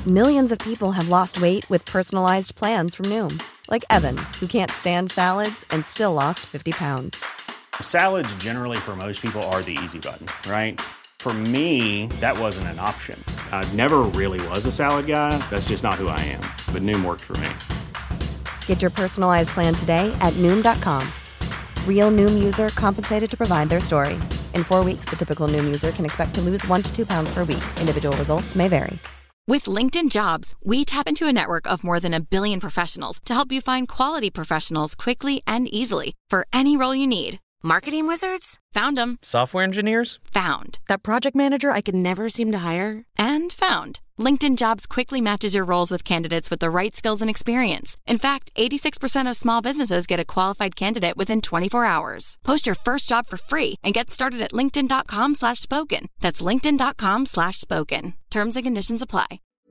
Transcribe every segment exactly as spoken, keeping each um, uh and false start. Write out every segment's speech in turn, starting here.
Millions of people have lost weight with personalized plans from Noom. Like Evan, who can't stand salads and still lost fifty pounds. Salads generally for most people are the easy button, right? For me, that wasn't an option. I never really was a salad guy. That's just not who I am. But Noom worked for me. Get your personalized plan today at Noom dot com. Real Noom user compensated to provide their story. In four weeks, the typical Noom user can expect to lose one to two pounds per week. Individual results may vary. With LinkedIn Jobs, we tap into a network of more than a billion professionals to help you find quality professionals quickly and easily for any role you need. Marketing wizards? Found them. Software engineers? Found. That project manager I could never seem to hire? And found. LinkedIn Jobs quickly matches your roles with candidates with the right skills and experience. In fact, eighty-six percent of small businesses get a qualified candidate within twenty-four hours. Post your first job for free and get started at linkedin.com slash spoken. That's linkedin.com slash spoken. Terms and conditions apply.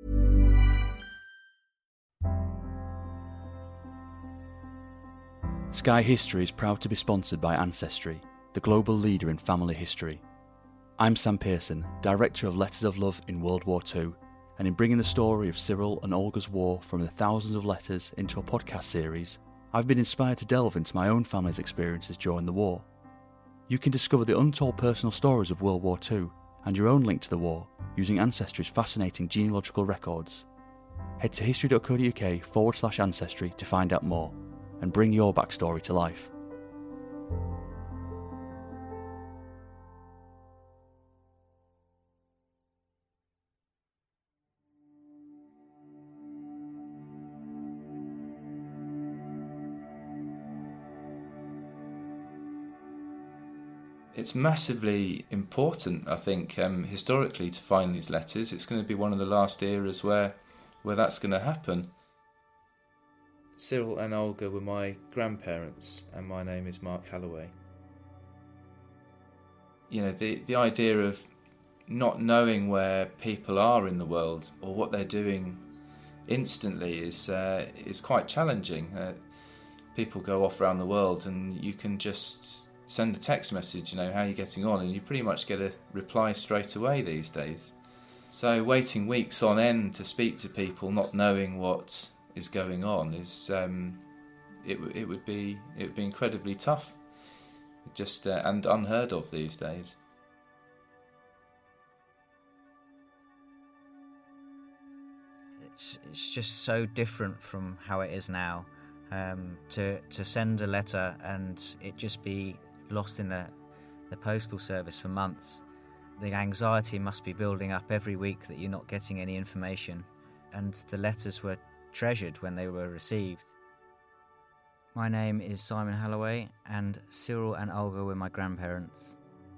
Sky History is proud to be sponsored by Ancestry, the global leader in family history. I'm Sam Pearson, Director of Letters of Love in World War Two, and in bringing the story of Cyril and Olga's war from the thousands of letters into a podcast series, I've been inspired to delve into my own family's experiences during the war. You can discover the untold personal stories of World War Two and your own link to the war using Ancestry's fascinating genealogical records. Head to history.co.uk forward slash ancestry to find out more and bring your backstory to life. It's massively important, I think, um, historically to find these letters. It's going to be one of the last eras where, where that's going to happen. Cyril and Olga were my grandparents, and my name is Mark Halloway. You know, the, the idea of not knowing where people are in the world or what they're doing instantly is uh, is quite challenging. Uh, people go off around the world and you can just send a text message, you know, how are you getting on? And you pretty much get a reply straight away these days. So waiting weeks on end to speak to people, not knowing what is going on, is um, it it would be it would be incredibly tough, just uh, and unheard of these days. It's it's just so different from how it is now. Um, to to send a letter and it just be lost in the the postal service for months. The anxiety must be building up every week that you're not getting any information, and the letters were treasured when they were received. My name is Simon Halloway, and Cyril and Olga were my grandparents.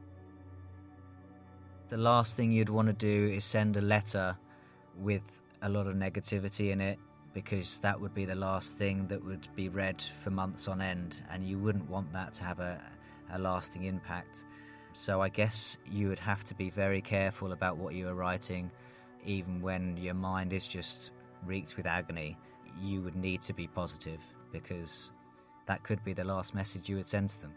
The last thing you'd want to do is send a letter with a lot of negativity in it, because that would be the last thing that would be read for months on end, and you wouldn't want that to have a, a lasting impact. So I guess you would have to be very careful about what you are writing, even when your mind is just reeked with agony. You would need to be positive, because that could be the last message you would send to them.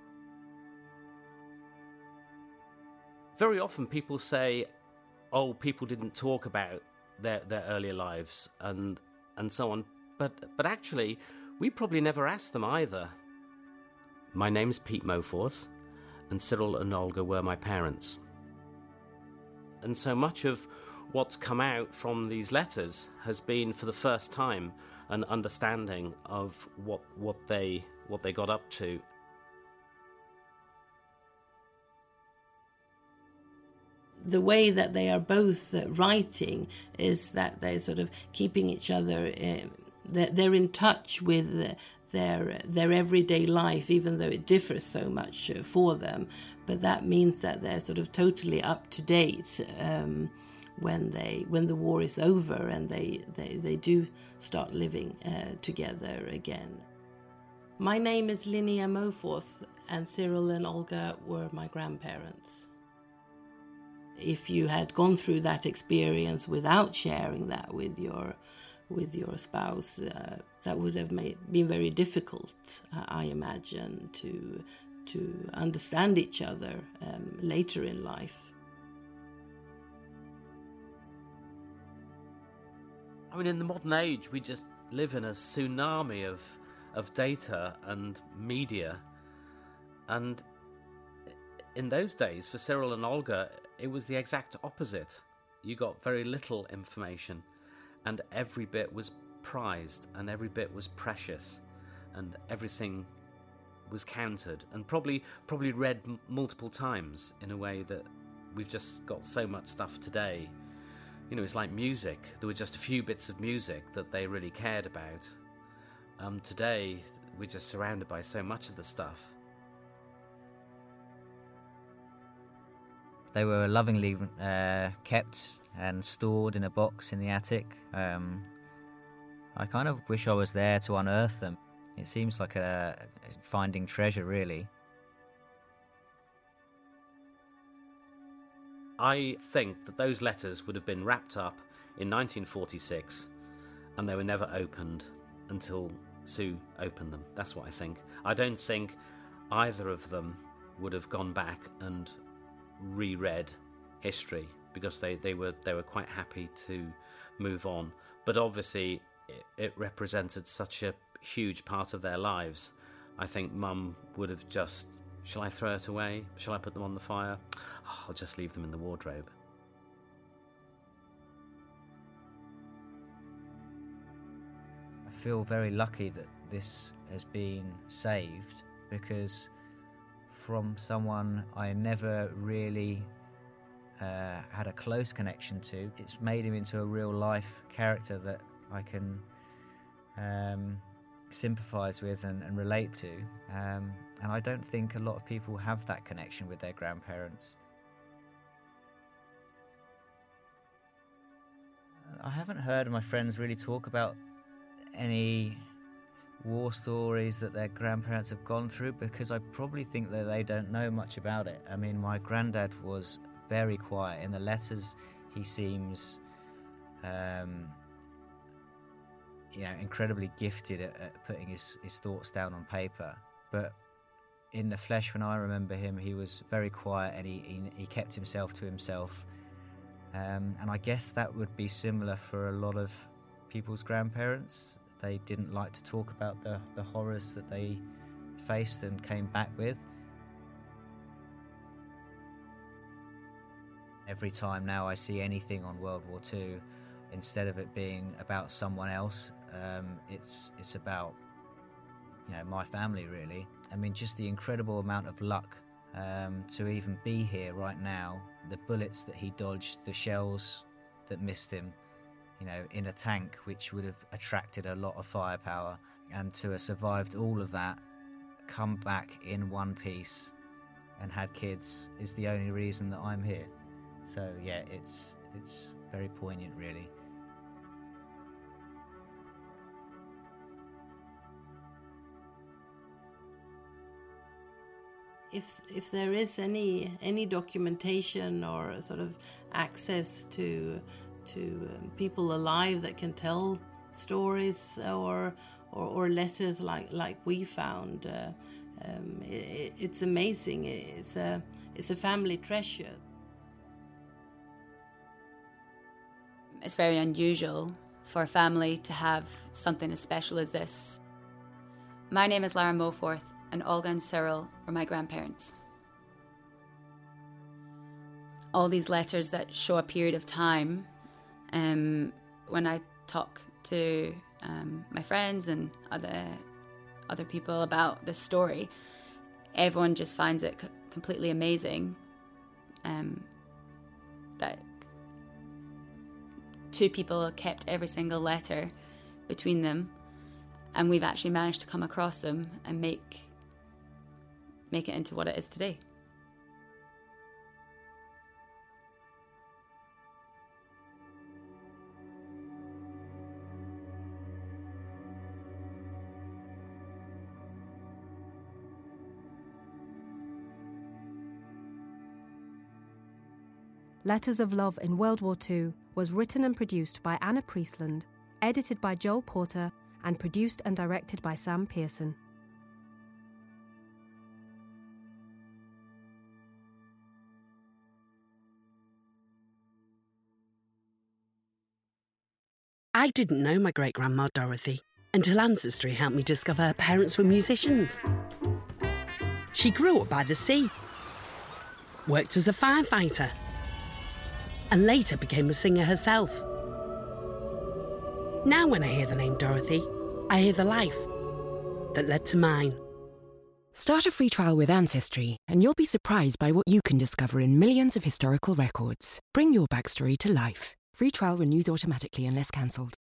Very often people say, oh, people didn't talk about their, their earlier lives and and so on, but but actually, we probably never asked them either. My name's Pete Moforth, and Cyril and Olga were my parents. And so much of what's come out from these letters has been, for the first time, an understanding of what what they what they got up to. The way that they are both uh, writing is that they're sort of keeping each other, uh, they're, they're in touch with uh, their their everyday life, even though it differs so much uh, for them. But that means that they're sort of totally up to date um, when they when the war is over and they, they, they do start living uh, together again. My name is Linnea Moforth, and Cyril and Olga were my grandparents. If you had gone through that experience without sharing that with your with your spouse, uh, that would have made, been very difficult, uh, I imagine, to to understand each other um, later in life. I mean, in the modern age, we just live in a tsunami of of data and media. And in those days, for Cyril and Olga, it was the exact opposite. You got very little information, and every bit was prized, and every bit was precious, and everything was counted, and probably probably read m- multiple times in a way that we've just got so much stuff today. You know, it's like music. There were just a few bits of music that they really cared about. Um, today, we're just surrounded by so much of the stuff. They were lovingly uh, kept and stored in a box in the attic. Um, I kind of wish I was there to unearth them. It seems like a finding treasure, really. I think that those letters would have been wrapped up in nineteen forty-six, and they were never opened until Sue opened them. That's what I think. I don't think either of them would have gone back and reread history, because they, they were they were quite happy to move on. But obviously it, it represented such a huge part of their lives. I think Mum would have just, shall I throw it away? Shall I put them on the fire? Oh, I'll just leave them in the wardrobe. I feel very lucky that this has been saved, because from someone I never really uh, had a close connection to, it's made him into a real life character that I can um, sympathise with and, and relate to. Um, and I don't think a lot of people have that connection with their grandparents. I haven't heard my friends really talk about any war stories that their grandparents have gone through, because I probably think that they don't know much about it. I mean, my granddad was very quiet. In the letters, he seems um, you know, incredibly gifted at, at putting his, his thoughts down on paper. But in the flesh, when I remember him, he was very quiet, and he, he, he kept himself to himself. Um, and I guess that would be similar for a lot of people's grandparents. They didn't like to talk about the, the horrors that they faced and came back with. Every time now I see anything on World War Two, instead of it being about someone else, um, it's it's about, you know, my family, really. I mean, just the incredible amount of luck um, to even be here right now. The bullets that he dodged, the shells that missed him, you know, in a tank which would have attracted a lot of firepower, and to have survived all of that, come back in one piece and had kids, is the only reason that I'm here. So yeah, it's it's very poignant, really. If if there is any any documentation or sort of access to to um, people alive that can tell stories or or, or letters like like we found, uh, um, it, it's amazing. It's a it's a family treasure. It's very unusual for a family to have something as special as this. My name is Lara Moforth, and Olga and Cyril were my grandparents. All these letters that show a period of time, um, when I talk to um, my friends and other other people about this story, everyone just finds it c- completely amazing um, that two people kept every single letter between them, and we've actually managed to come across them and make make it into what it is today. Letters of Love in World War Two was written and produced by Anna Priestland, edited by Joel Porter, and produced and directed by Sam Pearson. I didn't know my great-grandma Dorothy until Ancestry helped me discover her parents were musicians. She grew up by the sea, worked as a firefighter, and later became a singer herself. Now when I hear the name Dorothy, I hear the life that led to mine. Start a free trial with Ancestry, and you'll be surprised by what you can discover in millions of historical records. Bring your backstory to life. Free trial renews automatically unless cancelled.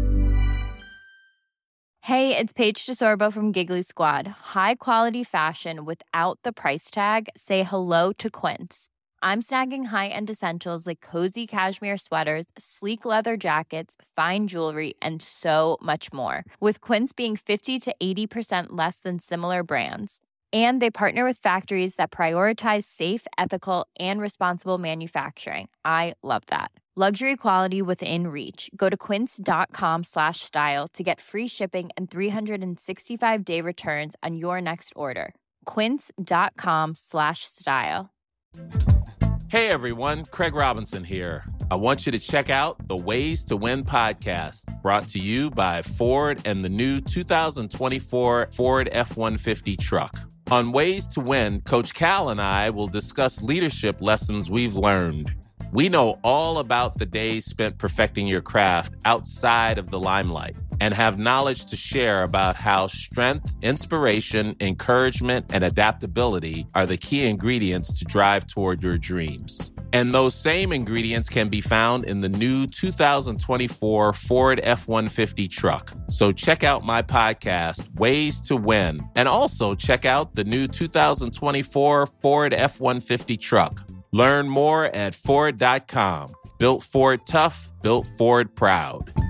Hey, it's Paige DeSorbo from Giggly Squad. High quality fashion without the price tag. Say hello to Quince. I'm snagging high-end essentials like cozy cashmere sweaters, sleek leather jackets, fine jewelry, and so much more. With Quince being fifty to eighty percent less than similar brands. And they partner with factories that prioritize safe, ethical, and responsible manufacturing. I love that. Luxury quality within reach. Go to quince.com slash style to get free shipping and three sixty-five day returns on your next order. Quince.com slash style. Hey everyone, Craig Robinson here. I want you to check out the Ways to Win podcast, brought to you by Ford and the new two thousand twenty-four Ford F one fifty truck. On Ways to Win, Coach Cal and I will discuss leadership lessons we've learned. We know all about the days spent perfecting your craft outside of the limelight and have knowledge to share about how strength, inspiration, encouragement, and adaptability are the key ingredients to drive toward your dreams. And those same ingredients can be found in the new two thousand twenty-four Ford F one fifty truck. So check out my podcast, Ways to Win, and also check out the new two thousand twenty-four Ford F one fifty truck. Learn more at Ford dot com. Built Ford tough, built Ford proud.